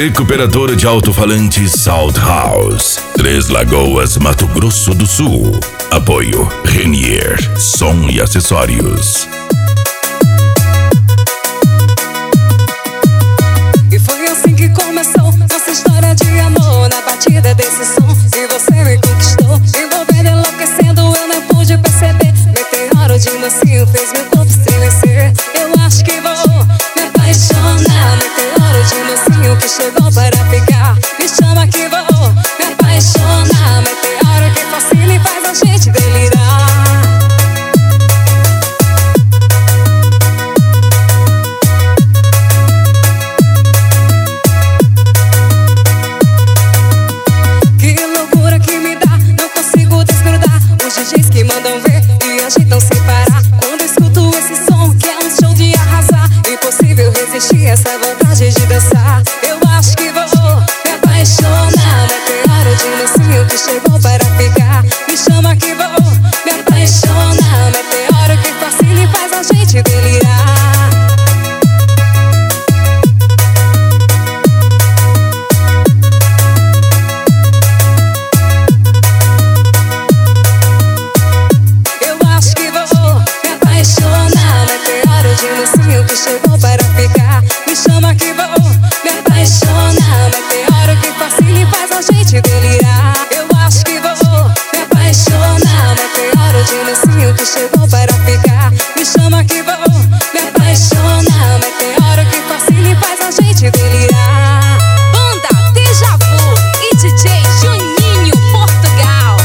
Recuperadora de alto-falantes Sound House, Três Lagoas, Mato Grosso do Sul. Apoio Renier, som e acessórios. E foi assim que começou nossa história de amor, na batida desse som. E você me conquistou, envolvendo, enlouquecendo, eu não pude perceber. Meteoro de mansinho fez meu corpo estremecer. Eu acho que vou me apaixonar. Meteoro de mansinho que chegou para ficar. Me chama que vou me apaixonar. Meteoro que fascina e faz a gente delirar. DJs que mandam ver e agitam sem parar. Quando escuto esse som que é um show de arrasar, impossível resistir essa vontade de dançar. Eu acho que vou me apaixonar. Meteoro de mansinho que chegou para ficar. Me chama que vou me apaixonar. Meteoro que fascina e faz a gente delirar. Que chegou para ficar. Me chama que vou me apaixonar. Meteoro que fascina e faz a gente delirar. Eu acho que vou me apaixonar. Meteoro de mansinho que chegou para ficar. Me chama que vou me apaixonar. Meteoro que fascina e faz a gente delirar. Banda Deja Vu e DJ Juninho Portugal.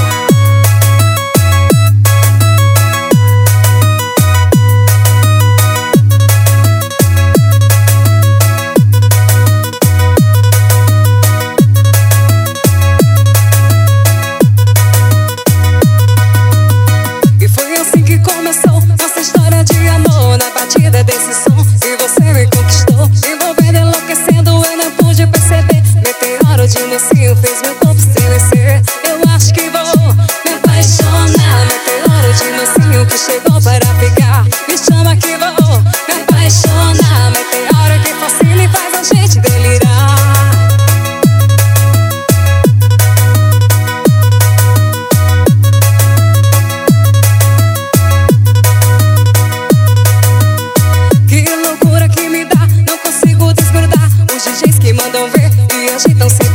Começou nossa história de amor, na batida desse som. E você me conquistou, envolvendo, enlouquecendo, eu não pude perceber. Meteoro de mansinho fez meu corpo estremecer. Eu acho que vou me apaixonar. Meteoro de mansinho que chegou para ficar. Me chama que vou me apaixonar. Meteoro que fascina e faz a gente delirar. DJs que mandam ver e agitam sem